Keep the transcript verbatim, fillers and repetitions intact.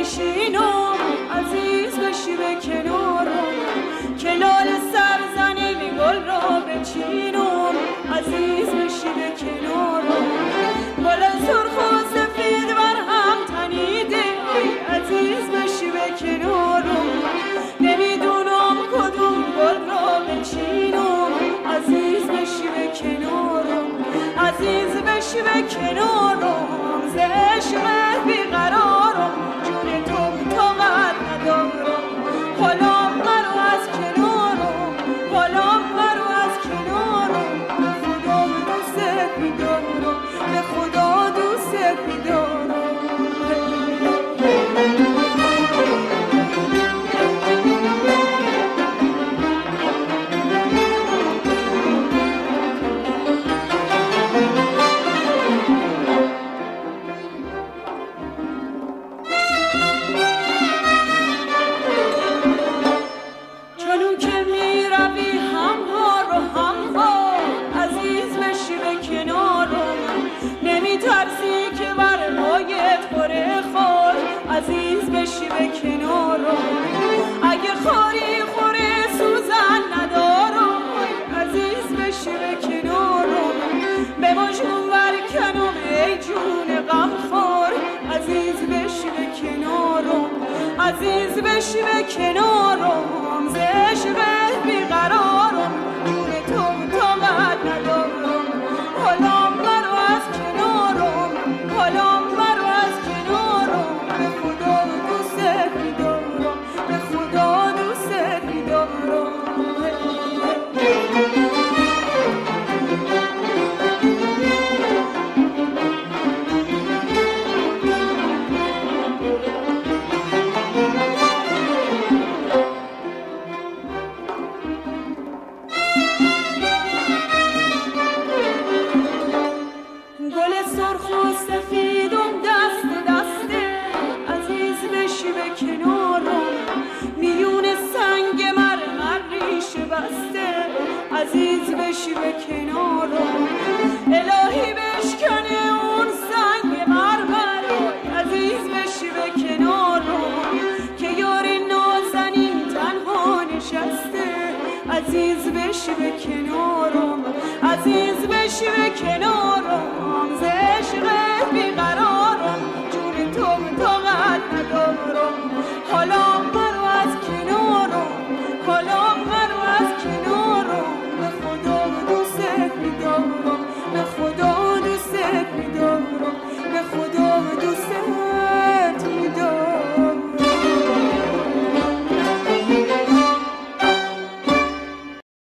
بشینم عزیز بشی به کنارم که لال سرزنی گل را بچینم عزیز بشی به کنارم گل سرخ و سفید بر هم تنیده عزیز بشی به کنارم نمیدونم کدوم گل را بچینم عزیز بشی به کنارم عزیز بشی به کنارم ز عشقت بیقرارم جون تو طاقت ندارم حالم مرو از کنارم حالم مرو از کنارم به خدا دوست می‌دارم به خدا دوست می‌دارم عزیز بشی به کنارم اگه خاری خوره سوزن ندارم عزیز بشی به کنارم به مجنون برکنم ای جون غمخوار عزیز بشی به کنارم عزیز بشی به کنارم ز عشقت بیقرارم جون تو طاقت ندارم حالم مرو از کنارم حالم مرو از کنارم به خدا دوست می‌دارم به خدا دوست می‌دارم گل سرخ و سفیدم دست دسته عزیز بشی به کنارم میون سنگ مرمر ریشه بسته عزیز بشی به کنارم الهی بشکنه اون سنگ مرمر عزیز بشی به کنارم که یار نازنین تنها نشسته عزیز بشی به کنارم عزیز بشی به کنارم